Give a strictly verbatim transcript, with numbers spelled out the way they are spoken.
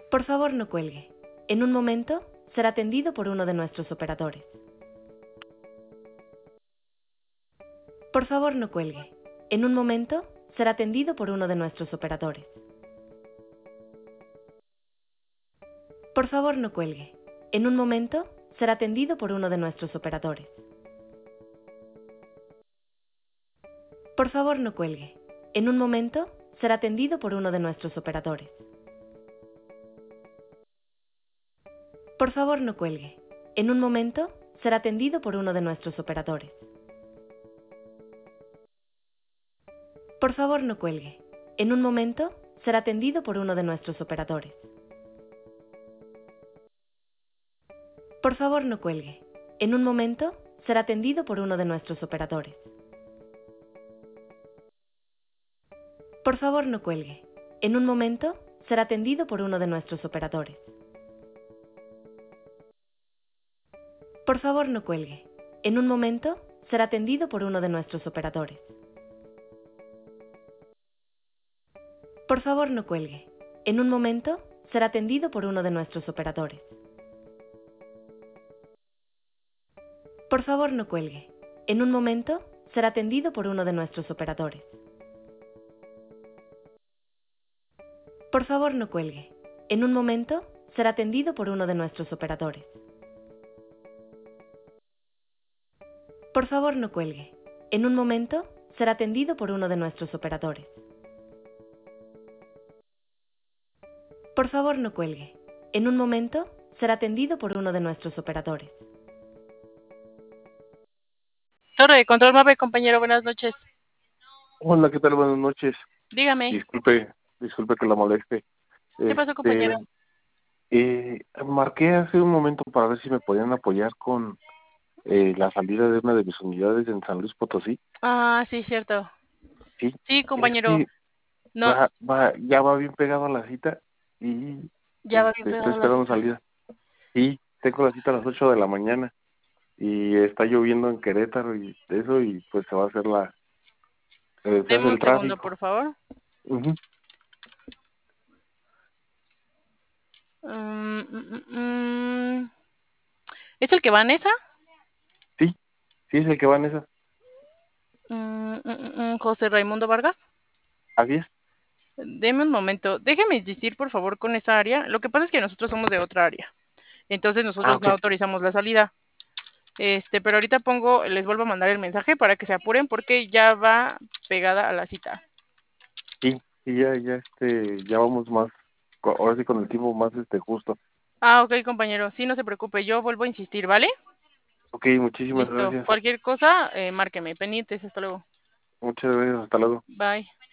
Por favor, no cuelgue. En un momento será atendido por uno de nuestros operadores. Por favor, no cuelgue. En un momento será atendido por uno de nuestros operadores. Por favor, no cuelgue. En un momento será atendido por uno de nuestros operadores. Por favor, no cuelgue. En un momento será atendido por uno de nuestros operadores. Por favor, no cuelgue. En un momento será atendido por uno de nuestros operadores. Por favor, no cuelgue. En un momento será atendido por uno de nuestros operadores. Por favor, no cuelgue. En un momento será atendido por uno de nuestros operadores. Por favor, no cuelgue. En un momento será atendido por uno de nuestros operadores. Por favor, no cuelgue. En un momento será atendido por uno de nuestros operadores. Por favor, no cuelgue. En un momento será atendido por uno de nuestros operadores. Por favor, no cuelgue. En un momento será atendido por uno de nuestros operadores. Por favor, no cuelgue. En un momento será atendido por uno de nuestros operadores. Por favor, no cuelgue. En un momento será atendido por uno de nuestros operadores. Por favor, no cuelgue. En un momento será atendido por uno de nuestros operadores. Torre de control MAPE, compañero, buenas noches. Hola, ¿qué tal? Buenas noches. Dígame. Disculpe, disculpe que la moleste. ¿Qué pasó, Este, compañero? eh, marqué hace un momento para ver si me podían apoyar con eh, la salida de una de mis unidades en San Luis Potosí. Ah, sí, cierto. Sí, Sí, es compañero. que No, va, va, ya va bien pegado a la cita y ya va bien este, estoy pegada la esperando cita. salida. Sí, tengo la cita a las ocho de la mañana y está lloviendo en Querétaro y eso y pues se va a hacer la, eh, se hace Deme un el segundo, tráfico. por favor. Ujú. Mm, mm, mm, mm. ¿Es el que va en esa? Sí, sí es el que va en esa. Mm, mm, mm, mm, José Raimundo Vargas. Así es. Deme un momento. Déjeme insistir, por favor, con esa área. Lo que pasa es que nosotros somos de otra área. Entonces Ah, nosotros ok. no autorizamos la salida. Este, pero ahorita pongo, les vuelvo a mandar el mensaje para que se apuren porque ya va pegada a la cita. Sí, sí, ya, ya, este, ya vamos más, co- ahora sí con el tiempo más, este, justo. Ah, ok, compañero. Sí, no se preocupe. Yo vuelvo a insistir, ¿vale? Ok, muchísimas Listo. gracias. Cualquier cosa, eh, márqueme. Pendientes. Hasta luego. Muchas gracias, hasta luego. Bye.